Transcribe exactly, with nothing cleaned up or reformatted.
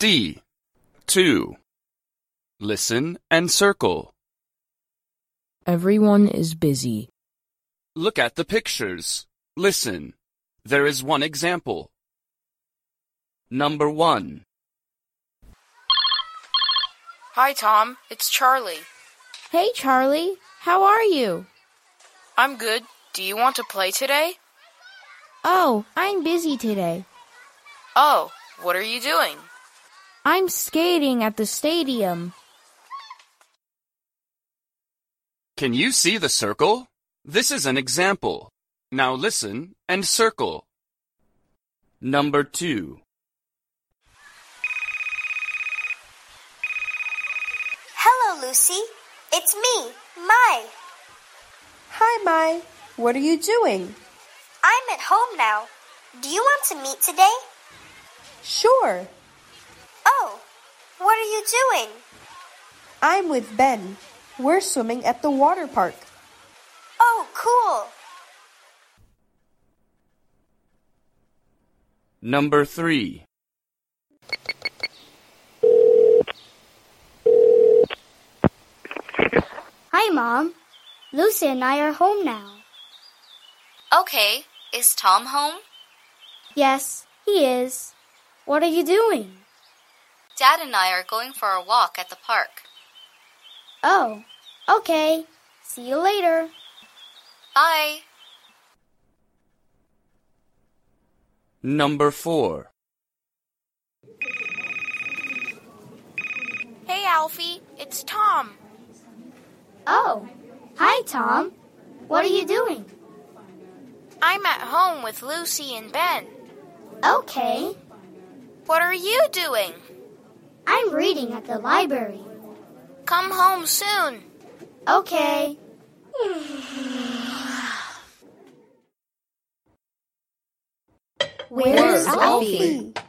D. two. Listen and circle. Everyone is busy. Look at the pictures. Listen. There is one example. Number one. Hi, Tom. It's Charlie. Hey, Charlie. How are you? I'm good. Do you want to play today? Oh, I'm busy today. Oh, what are you doing? I'm skating at the stadium. Can you see the circle? This is an example. Now listen and circle. Number two. Hello, Lucy. It's me, Mai. Hi, Mai. What are you doing? I'm at home now. Do you want to meet today? Sure. Oh, what are you doing? I'm with Ben. We're swimming at the water park. Oh, cool. Number three. Hi, Mom. Lucy and I are home now. Okay. Is Tom home? Yes, he is. What are you doing? Dad and I are going for a walk at the park. Oh, okay. See you later. Bye. Number four. Hey, Alfie. It's Tom. Oh, hi, Tom. What are you doing? I'm at home with Lucy and Ben. Okay. What are you doing? I'm reading at the library. Come home soon. Okay. Where's Alfie?